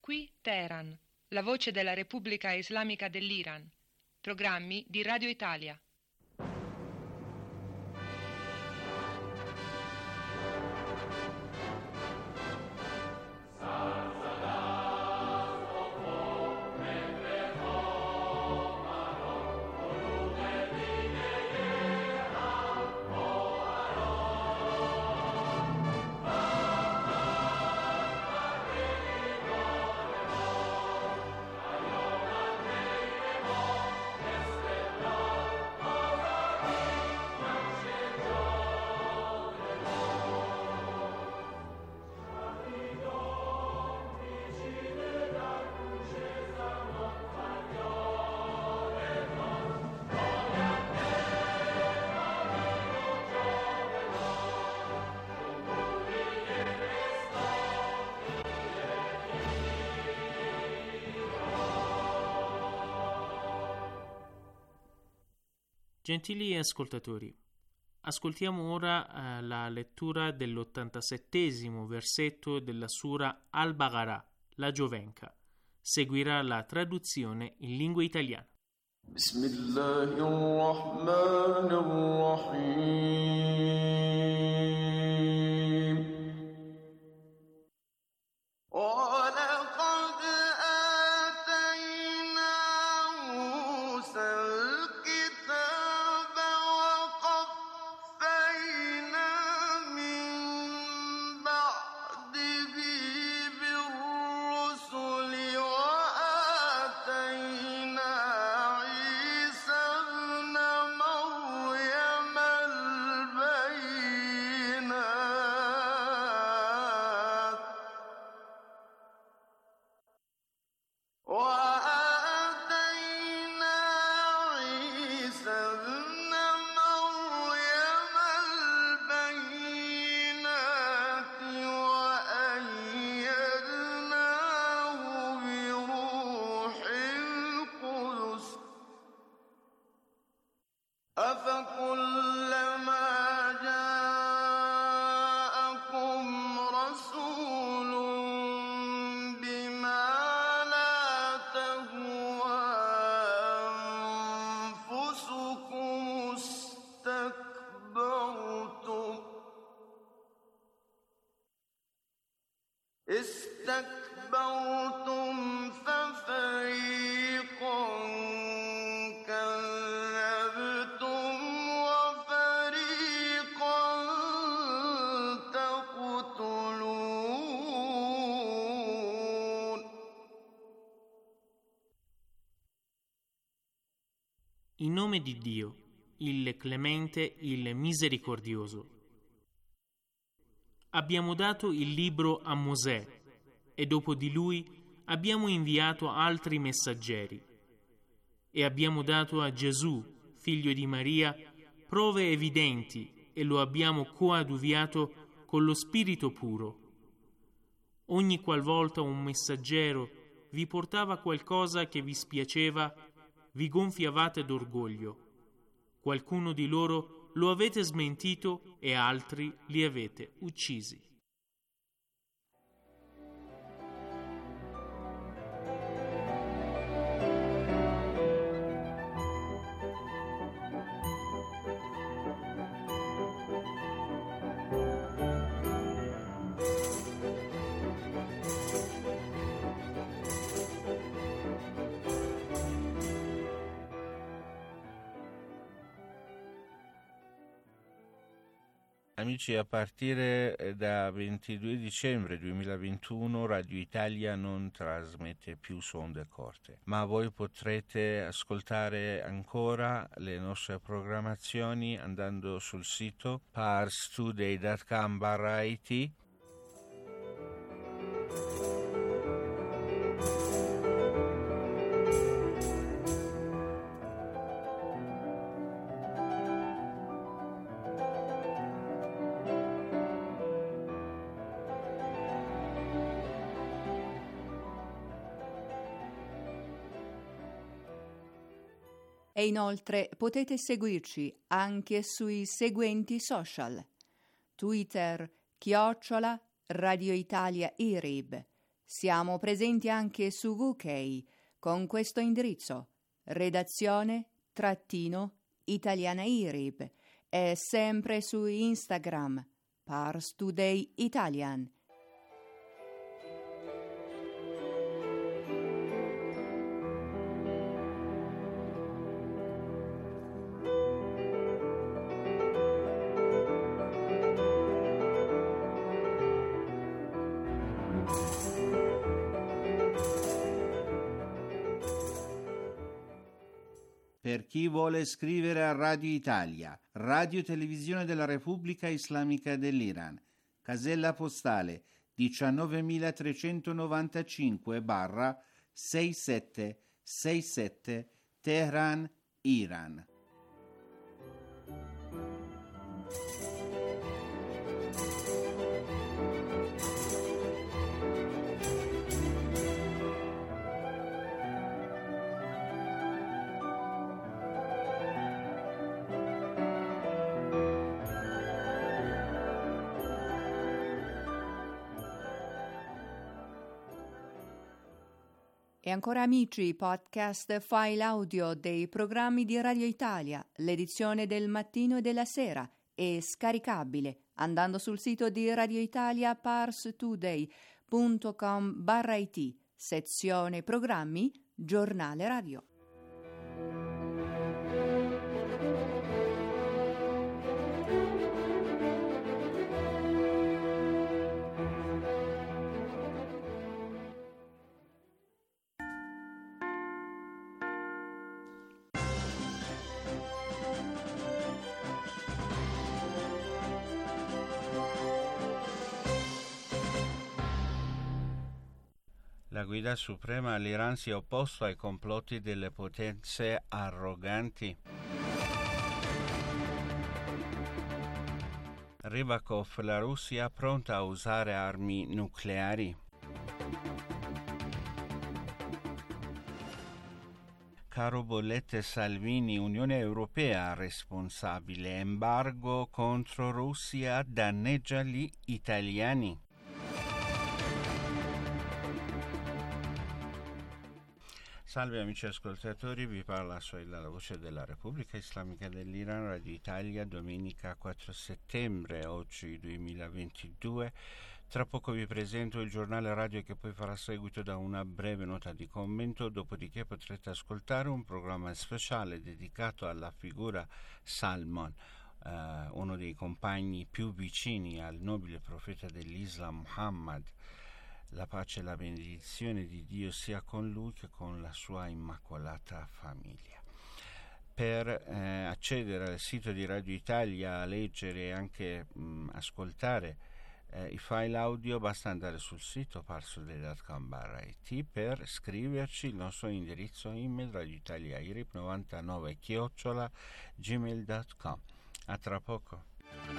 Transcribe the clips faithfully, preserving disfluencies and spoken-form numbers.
Qui Teheran, la voce della Repubblica Islamica dell'Iran. Programmi di Radio Italia. Gentili ascoltatori, ascoltiamo ora eh, la lettura dell'ottantasettesimo versetto della Sura Al-Baqarah, la Giovenca. Seguirà la traduzione in lingua italiana. Bismillahirrahmanirrahim. استكبرتم ففريقا كذبتم وفريقا تقتلون. In nome di Dio, il Clemente, il Misericordioso. Abbiamo dato il libro a Mosè e dopo di lui abbiamo inviato altri messaggeri e abbiamo dato a Gesù, figlio di Maria, prove evidenti e lo abbiamo coadiuviato con lo Spirito puro. Ogni qualvolta un messaggero vi portava qualcosa che vi spiaceva, vi gonfiavate d'orgoglio. Qualcuno di loro lo avete smentito e altri li avete uccisi. Amici, a partire da ventidue dicembre duemilaventuno Radio Italia non trasmette più su onde corte, ma voi potrete ascoltare ancora le nostre programmazioni andando sul sito parstoday punto com barra it. E inoltre potete seguirci anche sui seguenti social: Twitter chiocciola Radio Italia I R I B, Siamo presenti anche su Vukey con questo indirizzo: redazione trattino italianairib, e sempre su Instagram Pars Today Italian. Per chi vuole scrivere a Radio Italia, Radio Televisione della Repubblica Islamica dell'Iran, casella postale diciannovemilatrecentonovantacinque sessantasette Teheran, Iran. E ancora amici, podcast file audio dei programmi di Radio Italia, l'edizione del mattino e della sera, è scaricabile andando sul sito di Radio Italia parstoday punto com barra it, sezione programmi, giornale radio. La guida suprema all'Iran si è opposto ai complotti delle potenze arroganti. Rybakov, la Russia pronta a usare armi nucleari. Caro bollette Salvini, Unione Europea responsabile, embargo contro Russia danneggia gli italiani. Salve amici ascoltatori, vi parla Soila, la voce della Repubblica Islamica dell'Iran, Radio Italia, domenica quattro settembre, oggi duemilaventidue. Tra poco vi presento il giornale radio che poi farà seguito da una breve nota di commento, dopodiché potrete ascoltare un programma speciale dedicato alla figura Salman, eh, uno dei compagni più vicini al nobile profeta dell'Islam Muhammad. La pace e la benedizione di Dio sia con lui che con la sua immacolata famiglia. Per eh, accedere al sito di Radio Italia, leggere e anche mh, ascoltare eh, i file audio, basta andare sul sito parstoday punto com barra it. Per scriverci il nostro indirizzo email radioitaliairip novantanove chiocciola gmail punto com. A tra poco.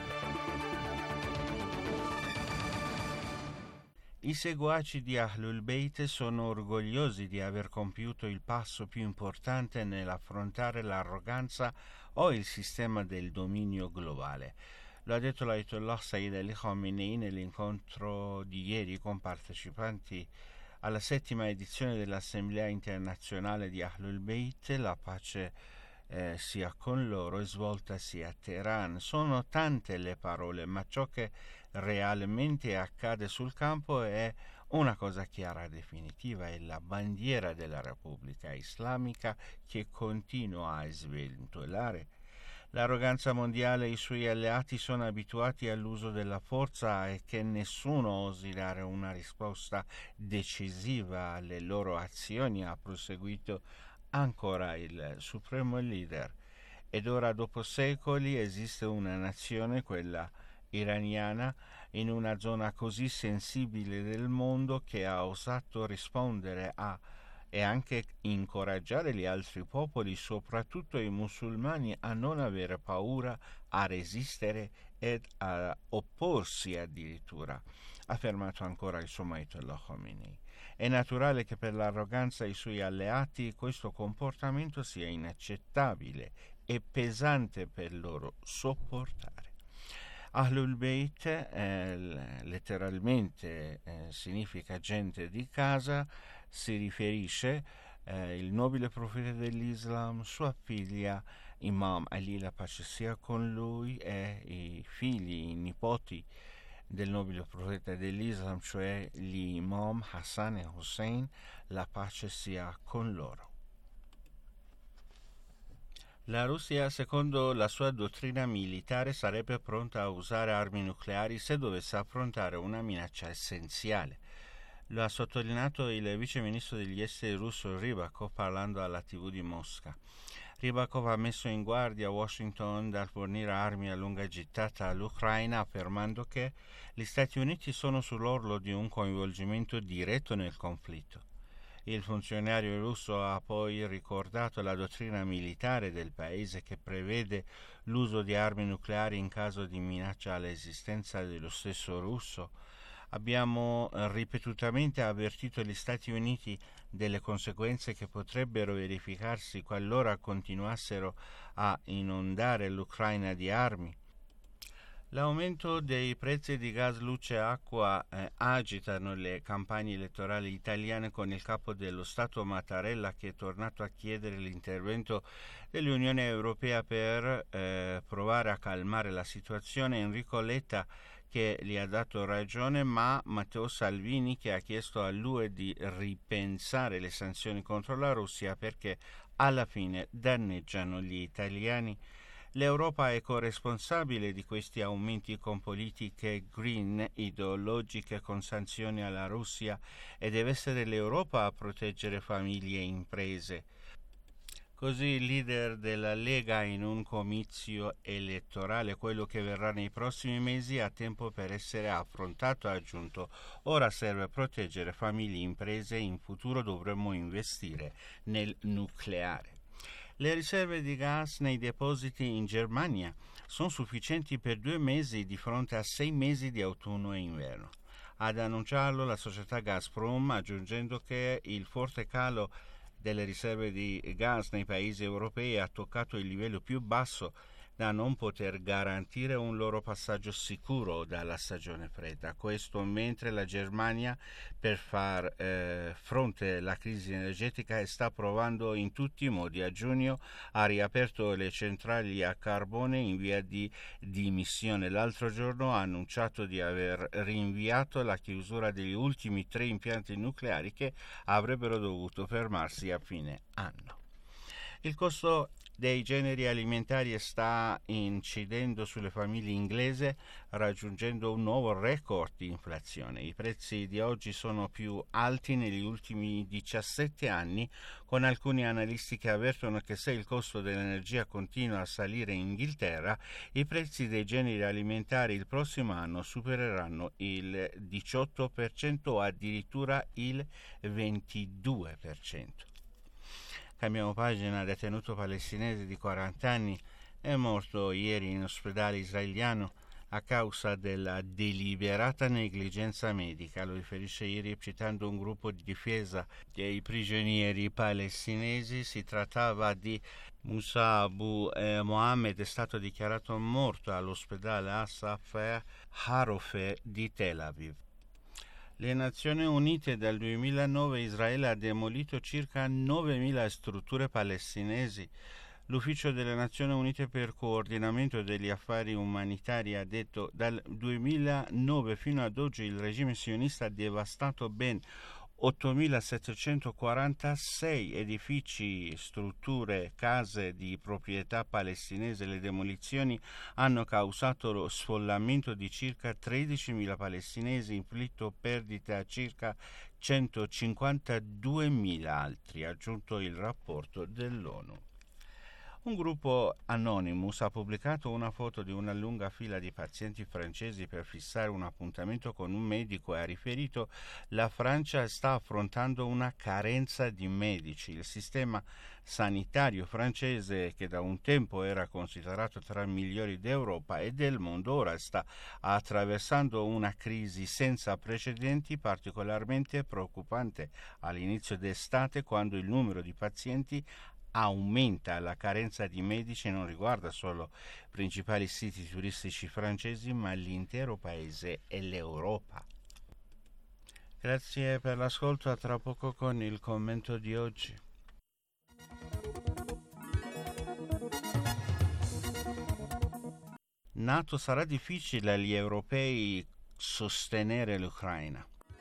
I seguaci di Ahlul Bayt sono orgogliosi di aver compiuto il passo più importante nell'affrontare l'arroganza o il sistema del dominio globale. Lo ha detto l'Ayatollah Sayyid Ali Khamenei nell'incontro di ieri con partecipanti alla settima edizione dell'Assemblea internazionale di Ahlul Bayt. La pace eh, sia con loro e svoltasi a Teheran. Sono tante le parole, ma ciò che realmente accade sul campo è una cosa chiara e definitiva: è la bandiera della Repubblica Islamica che continua a sventolare. L'arroganza mondiale e i suoi alleati sono abituati all'uso della forza e che nessuno osi dare una risposta decisiva alle loro azioni, ha proseguito ancora il supremo leader. Ed ora, dopo secoli, esiste una nazione, quella iraniana, in una zona così sensibile del mondo, che ha osato rispondere a e anche incoraggiare gli altri popoli, soprattutto i musulmani, a non avere paura, a resistere ed a opporsi addirittura, ha affermato ancora il suo Ayatollah Khamenei. È naturale che per l'arroganza e i suoi alleati questo comportamento sia inaccettabile e pesante per loro sopportare. Ahlul Bayt eh, letteralmente eh, significa gente di casa, si riferisce eh, il nobile profeta dell'Islam, sua figlia Imam Ali, la pace sia con lui, e i figli, i nipoti del nobile profeta dell'Islam, cioè gli Imam Hassan e Hussein, la pace sia con loro. La Russia, secondo la sua dottrina militare, sarebbe pronta a usare armi nucleari se dovesse affrontare una minaccia essenziale. Lo ha sottolineato il vice ministro degli esteri russo Rybakov parlando alla tivù di Mosca. Rybakov ha messo in guardia Washington dal fornire armi a lunga gittata all'Ucraina, affermando che gli Stati Uniti sono sull'orlo di un coinvolgimento diretto nel conflitto. Il funzionario russo ha poi ricordato la dottrina militare del paese che prevede l'uso di armi nucleari in caso di minaccia all'esistenza dello stesso russo. Abbiamo ripetutamente avvertito gli Stati Uniti delle conseguenze che potrebbero verificarsi qualora continuassero a inondare l'Ucraina di armi. L'aumento dei prezzi di gas, luce e acqua eh, agitano le campagne elettorali italiane, con il capo dello Stato Mattarella che è tornato a chiedere l'intervento dell'Unione Europea per eh, provare a calmare la situazione, Enrico Letta che gli ha dato ragione, ma Matteo Salvini che ha chiesto all'U E di ripensare le sanzioni contro la Russia perché alla fine danneggiano gli italiani. L'Europa è corresponsabile di questi aumenti con politiche green ideologiche, con sanzioni alla Russia, e deve essere l'Europa a proteggere famiglie e imprese. Così il leader della Lega in un comizio elettorale, quello che verrà nei prossimi mesi, ha tempo per essere affrontato, ha aggiunto. Ora serve proteggere famiglie e imprese, in futuro dovremmo investire nel nucleare. Le riserve di gas nei depositi in Germania sono sufficienti per due mesi di fronte a sei mesi di autunno e inverno. Ad annunciarlo la società Gazprom, aggiungendo che il forte calo delle riserve di gas nei paesi europei ha toccato il livello più basso da non poter garantire un loro passaggio sicuro dalla stagione fredda. Questo mentre la Germania, per far eh, fronte alla crisi energetica, sta provando in tutti i modi. A giugno ha riaperto le centrali a carbone in via di dimissione. L'altro giorno ha annunciato di aver rinviato la chiusura degli ultimi tre impianti nucleari che avrebbero dovuto fermarsi a fine anno. Il costo dei generi alimentari sta incidendo sulle famiglie inglesi, raggiungendo un nuovo record di inflazione. I prezzi di oggi sono più alti negli ultimi diciassette anni, con alcuni analisti che avvertono che se il costo dell'energia continua a salire in Inghilterra, i prezzi dei generi alimentari il prossimo anno supereranno il diciotto per cento o addirittura il ventidue per cento. Cambiamo pagina. Detenuto palestinese di quaranta anni è morto ieri in ospedale israeliano a causa della deliberata negligenza medica. Lo riferisce ieri citando un gruppo di difesa dei prigionieri palestinesi. Si trattava di Musa Abu eh, Mohammed, è stato dichiarato morto all'ospedale Asaf Harofe di Tel Aviv. Le Nazioni Unite dal duemilanove Israele ha demolito circa novemila strutture palestinesi. L'Ufficio delle Nazioni Unite per coordinamento degli affari umanitari ha detto dal duemilanove fino ad oggi il regime sionista ha devastato ben ottomilasettecentoquarantasei edifici, strutture, case di proprietà palestinese. Le demolizioni hanno causato lo sfollamento di circa tredicimila palestinesi, inflitto perdite a circa centocinquantaduemila altri, ha aggiunto il rapporto dell'ONU. Un gruppo Anonymous ha pubblicato una foto di una lunga fila di pazienti francesi per fissare un appuntamento con un medico e ha riferito: la Francia sta affrontando una carenza di medici. Il sistema sanitario francese, che da un tempo era considerato tra i migliori d'Europa e del mondo, ora sta attraversando una crisi senza precedenti, particolarmente preoccupante all'inizio d'estate, quando il numero di pazienti aumenta. La carenza di medici non riguarda solo i principali siti turistici francesi, ma l'intero paese e l'Europa. Grazie per l'ascolto, a tra poco con il commento di oggi. NATO sarà difficile agli europei sostenere l'Ucraina.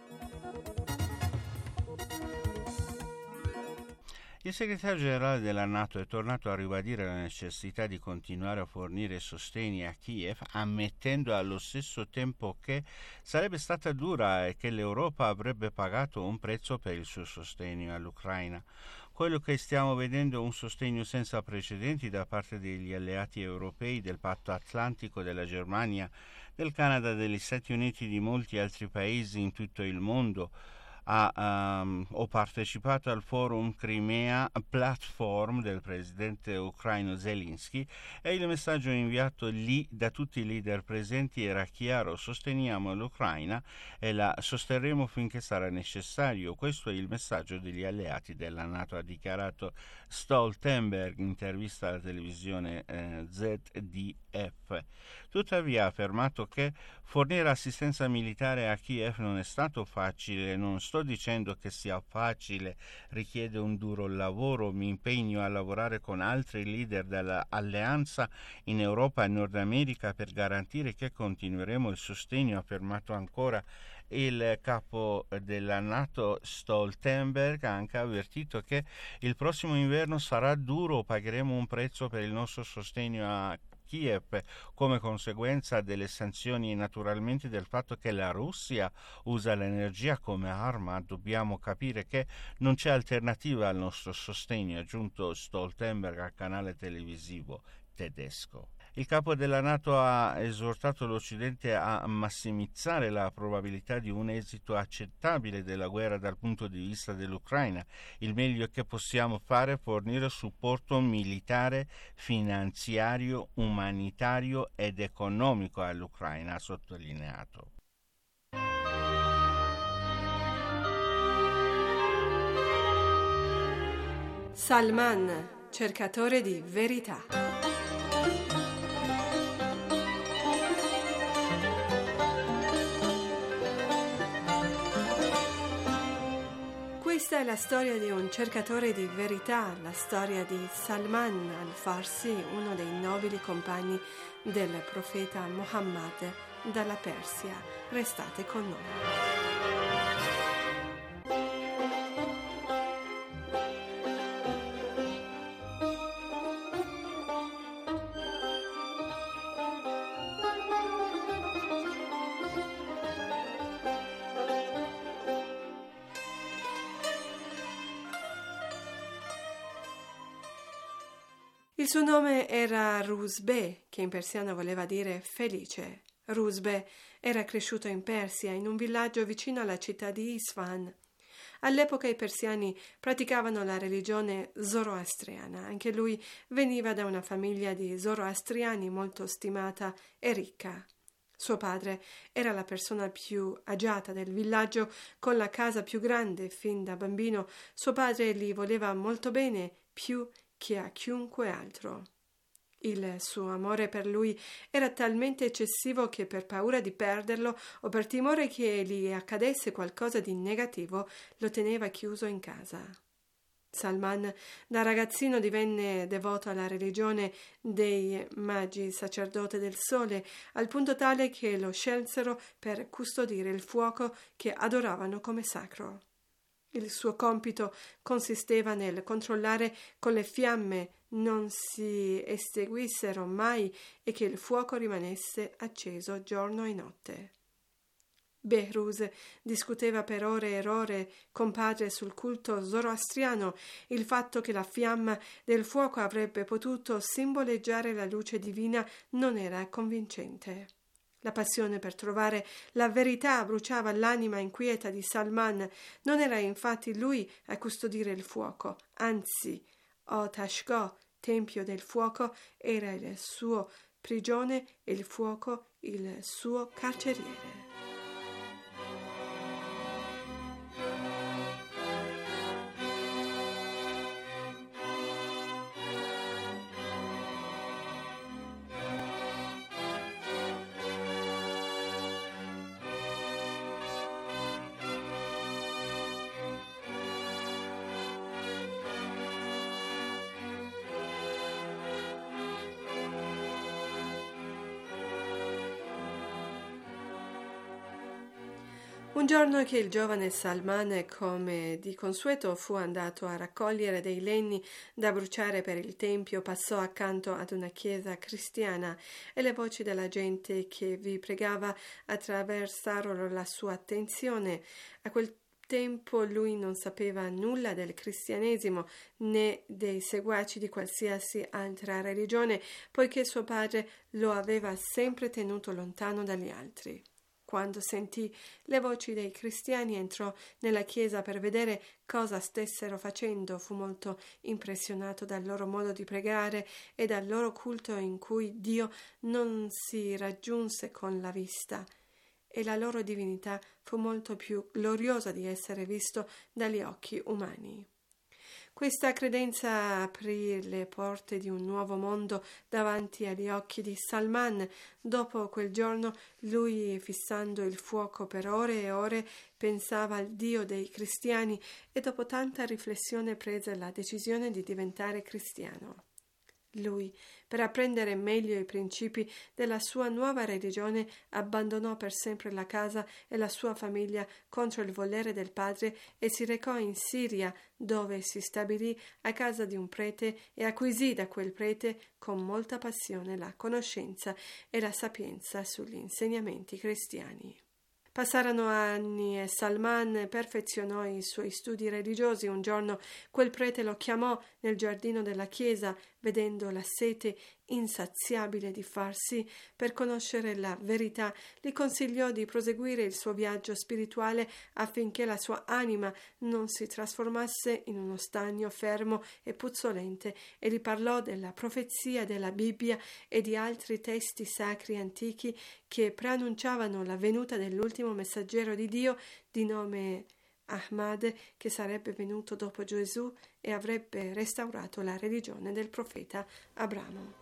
Il segretario generale della NATO è tornato a ribadire la necessità di continuare a fornire sostegni a Kiev, ammettendo allo stesso tempo che sarebbe stata dura e che l'Europa avrebbe pagato un prezzo per il suo sostegno all'Ucraina. Quello che stiamo vedendo è un sostegno senza precedenti da parte degli alleati europei, del Patto Atlantico, della Germania, del Canada, degli Stati Uniti e di molti altri paesi in tutto il mondo. Ha, um, ho partecipato al forum Crimea Platform del presidente ucraino Zelensky e il messaggio inviato lì da tutti i leader presenti era chiaro: sosteniamo l'Ucraina e la sosterremo finché sarà necessario. Questo è il messaggio degli alleati della NATO, ha dichiarato Stoltenberg in intervista alla televisione eh, Z D F. Tuttavia ha affermato che fornire assistenza militare a Kiev non è stato facile. Non sto dicendo che sia facile, richiede un duro lavoro. Mi impegno a lavorare con altri leader dell'alleanza in Europa e Nord America per garantire che continueremo il sostegno, ha affermato ancora il capo della NATO Stoltenberg. Ha anche avvertito che il prossimo inverno sarà duro, pagheremo un prezzo per il nostro sostegno a Kiev come conseguenza delle sanzioni e naturalmente del fatto che la Russia usa l'energia come arma. Dobbiamo capire che non c'è alternativa al nostro sostegno, ha aggiunto Stoltenberg al canale televisivo tedesco. Il capo della NATO ha esortato l'Occidente a massimizzare la probabilità di un esito accettabile della guerra dal punto di vista dell'Ucraina. Il meglio che possiamo fare è fornire supporto militare, finanziario, umanitario ed economico all'Ucraina, ha sottolineato. Salman, cercatore di verità. Questa è la storia di un cercatore di verità, la storia di Salman al-Farsi, uno dei nobili compagni del profeta Muhammad dalla Persia. Restate con noi. Il suo nome era Rusbe, che in persiano voleva dire felice. Rusbe era cresciuto in Persia, in un villaggio vicino alla città di Isfahan. All'epoca i persiani praticavano la religione zoroastriana. Anche lui veniva da una famiglia di zoroastriani molto stimata e ricca. Suo padre era la persona più agiata del villaggio, con la casa più grande. Fin da bambino suo padre gli voleva molto bene, più che a chiunque altro. Il suo amore per lui era talmente eccessivo che, per paura di perderlo o per timore che gli accadesse qualcosa di negativo, lo teneva chiuso in casa. Salman da ragazzino divenne devoto alla religione dei magi, sacerdote del sole, al punto tale che lo scelsero per custodire il fuoco che adoravano come sacro. Il suo compito consisteva nel controllare che le fiamme non si estinguissero mai e che il fuoco rimanesse acceso giorno e notte. Behruz discuteva per ore e ore con padre sul culto zoroastriano. Il fatto che la fiamma del fuoco avrebbe potuto simboleggiare la luce divina non era convincente. La passione per trovare la verità bruciava l'anima inquieta di Salman. Non era infatti lui a custodire il fuoco, anzi, Otashgah, tempio del fuoco, era il suo prigione e il fuoco il suo carceriere. Un giorno che il giovane Salman, come di consueto, fu andato a raccogliere dei legni da bruciare per il tempio, passò accanto ad una chiesa cristiana e le voci della gente che vi pregava attraversarono la sua attenzione. A quel tempo lui non sapeva nulla del cristianesimo né dei seguaci di qualsiasi altra religione, poiché suo padre lo aveva sempre tenuto lontano dagli altri. Quando sentì le voci dei cristiani entrò nella chiesa per vedere cosa stessero facendo. Fu molto impressionato dal loro modo di pregare e dal loro culto in cui Dio non si raggiunse con la vista, e la loro divinità fu molto più gloriosa di essere visto dagli occhi umani. Questa credenza aprì le porte di un nuovo mondo davanti agli occhi di Salman. Dopo quel giorno lui, fissando il fuoco per ore e ore, pensava al Dio dei cristiani e dopo tanta riflessione prese la decisione di diventare cristiano. Lui, per apprendere meglio i principi della sua nuova religione, abbandonò per sempre la casa e la sua famiglia contro il volere del padre e si recò in Siria, dove si stabilì a casa di un prete e acquisì da quel prete con molta passione la conoscenza e la sapienza sugli insegnamenti cristiani. Passarono anni e Salman perfezionò i suoi studi religiosi. Un giorno quel prete lo chiamò nel giardino della chiesa, vedendo la sete insaziabile di farsi per conoscere la verità, gli consigliò di proseguire il suo viaggio spirituale affinché la sua anima non si trasformasse in uno stagno fermo e puzzolente, e gli parlò della profezia della Bibbia e di altri testi sacri antichi che preannunciavano la venuta dell'ultimo messaggero di Dio di nome Ahmad, che sarebbe venuto dopo Gesù e avrebbe restaurato la religione del profeta Abramo.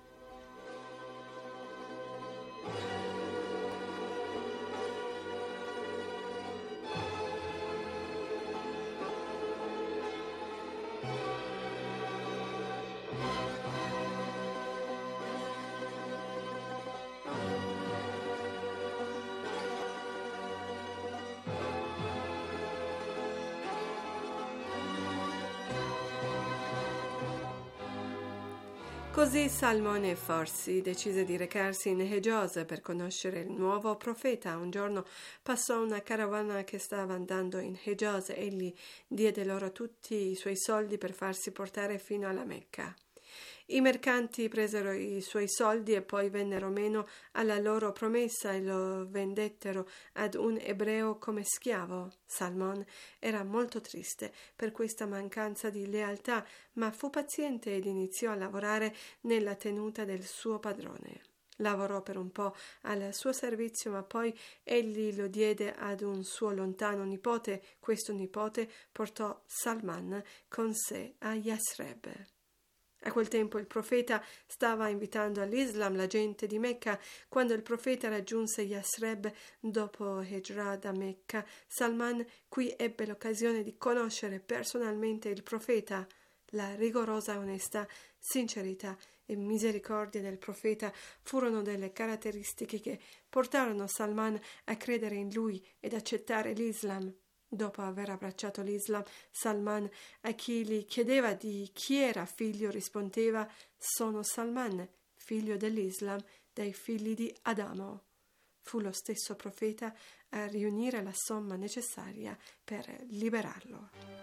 Così Salmone Farsi decise di recarsi in Hejaz per conoscere il nuovo profeta. Un giorno passò una carovana che stava andando in Hejaz. Egli diede loro tutti i suoi soldi per farsi portare fino alla Mecca. I mercanti presero i suoi soldi e poi vennero meno alla loro promessa e lo vendettero ad un ebreo come schiavo. Salmon era molto triste per questa mancanza di lealtà, ma fu paziente ed iniziò a lavorare nella tenuta del suo padrone. Lavorò per un po' al suo servizio, ma poi egli lo diede ad un suo lontano nipote. Questo nipote portò Salman con sé a Yasreb. A quel tempo il profeta stava invitando all'Islam la gente di Mecca. Quando il profeta raggiunse Yasreb dopo Hijra da Mecca, Salman qui ebbe l'occasione di conoscere personalmente il profeta. La rigorosa onestà, sincerità e misericordia del profeta furono delle caratteristiche che portarono Salman a credere in lui ed accettare l'Islam. Dopo aver abbracciato l'Islam, Salman, a chi gli chiedeva di chi era figlio, rispondeva: «Sono Salman, figlio dell'Islam, dai figli di Adamo». Fu lo stesso profeta a riunire la somma necessaria per liberarlo.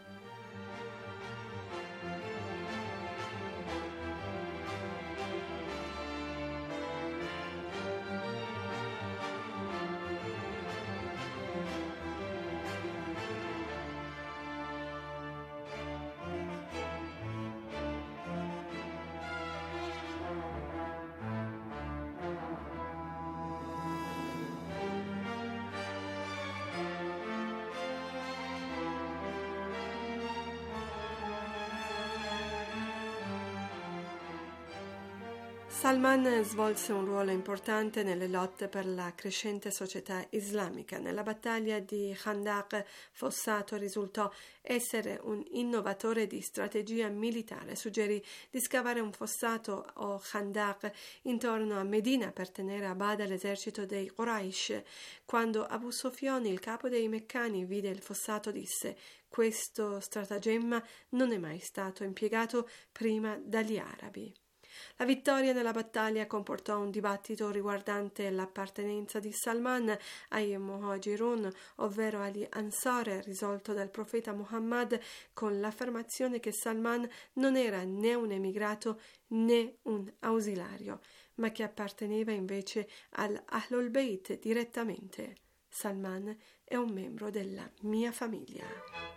Salman svolse un ruolo importante nelle lotte per la crescente società islamica. Nella battaglia di Khandaq, Fossato risultò essere un innovatore di strategia militare. Suggerì di scavare un fossato o Khandaq intorno a Medina per tenere a bada l'esercito dei Quraysh. Quando Abu Sufyan, il capo dei Meccani, vide il fossato, disse: «Questo stratagemma non è mai stato impiegato prima dagli arabi». La vittoria nella battaglia comportò un dibattito riguardante l'appartenenza di Salman ai Muhajirun, ovvero agli Ansar, risolto dal profeta Muhammad con l'affermazione che Salman non era né un emigrato né un ausiliario, ma che apparteneva invece all'Ahlul Bayt direttamente. Salman è un membro della mia famiglia.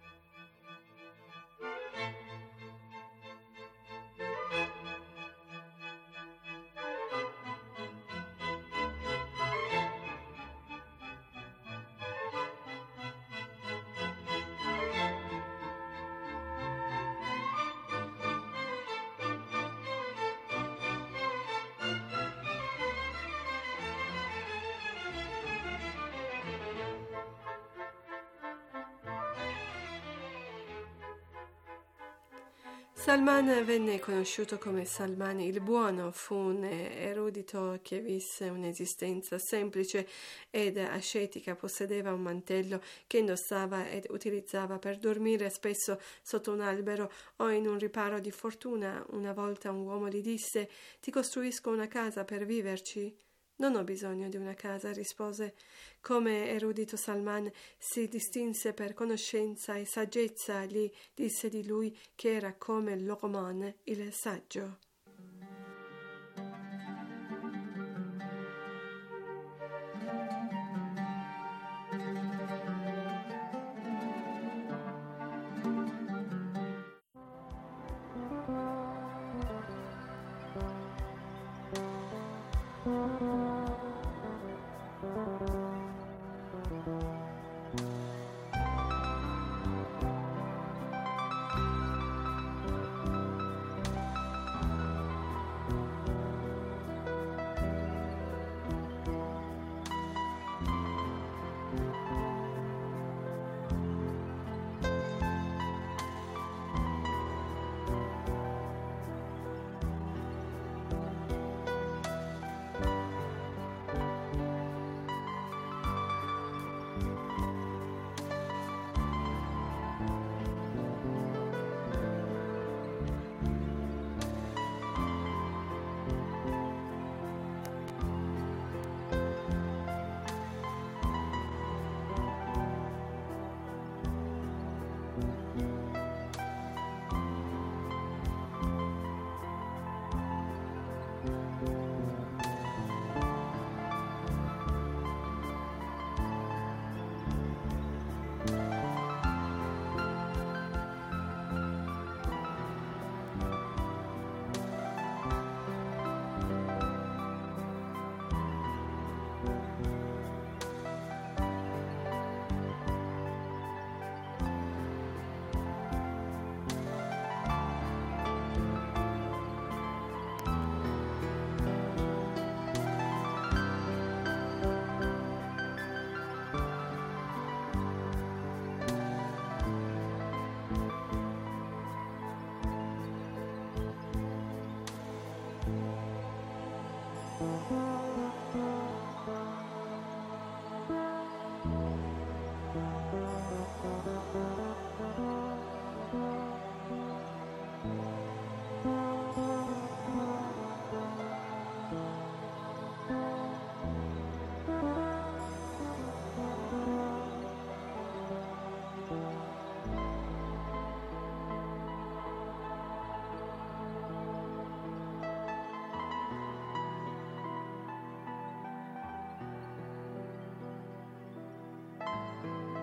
Salman venne conosciuto come Salman il Buono. Fu un erudito che visse un'esistenza semplice ed ascetica. Possedeva un mantello che indossava ed utilizzava per dormire, spesso sotto un albero o in un riparo di fortuna. Una volta un uomo gli disse: «Ti costruisco una casa per viverci?» «Non ho bisogno di una casa», rispose. Come erudito, Salman si distinse per conoscenza e saggezza. Gli disse di lui che era come Luqman, il saggio.